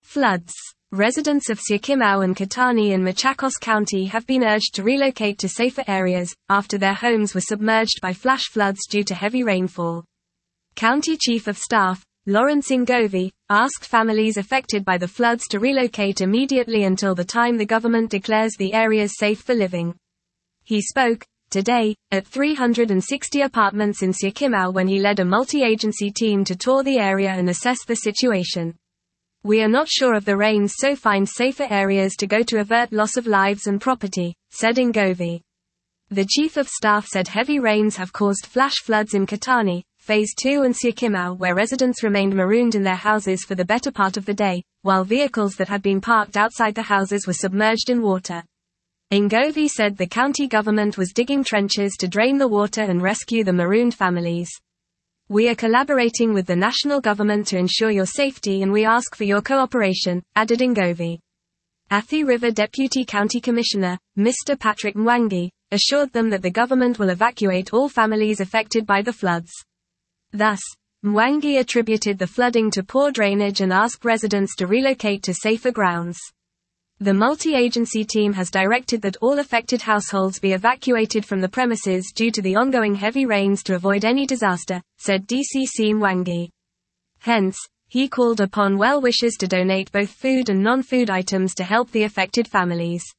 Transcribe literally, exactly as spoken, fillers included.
Floods. Residents of Syokimau and Katani in Machakos County have been urged to relocate to safer areas, after their homes were submerged by flash floods due to heavy rainfall. County Chief of Staff, Lawrence Ngovi, asked families affected by the floods to relocate immediately until the time the government declares the areas safe for living. He spoke, today, at three hundred sixty apartments in Syokimau when he led a multi-agency team to tour the area and assess the situation. "We are not sure of the rains, so find safer areas to go to avert loss of lives and property," said Ngovi. The Chief of Staff said heavy rains have caused flash floods in Katani, Phase two and Syokimau, where residents remained marooned in their houses for the better part of the day, while vehicles that had been parked outside the houses were submerged in water. Ngovi said the county government was digging trenches to drain the water and rescue the marooned families. "We are collaborating with the national government to ensure your safety and we ask for your cooperation," added Ngovi. Athi River Deputy County Commissioner, Mister Patrick Mwangi, assured them that the government will evacuate all families affected by the floods. Thus, Mwangi attributed the flooding to poor drainage and asked residents to relocate to safer grounds. The multi-agency team has directed that all affected households be evacuated from the premises due to the ongoing heavy rains to avoid any disaster, said D C C Mwangi. Hence, he called upon well-wishers to donate both food and non-food items to help the affected families.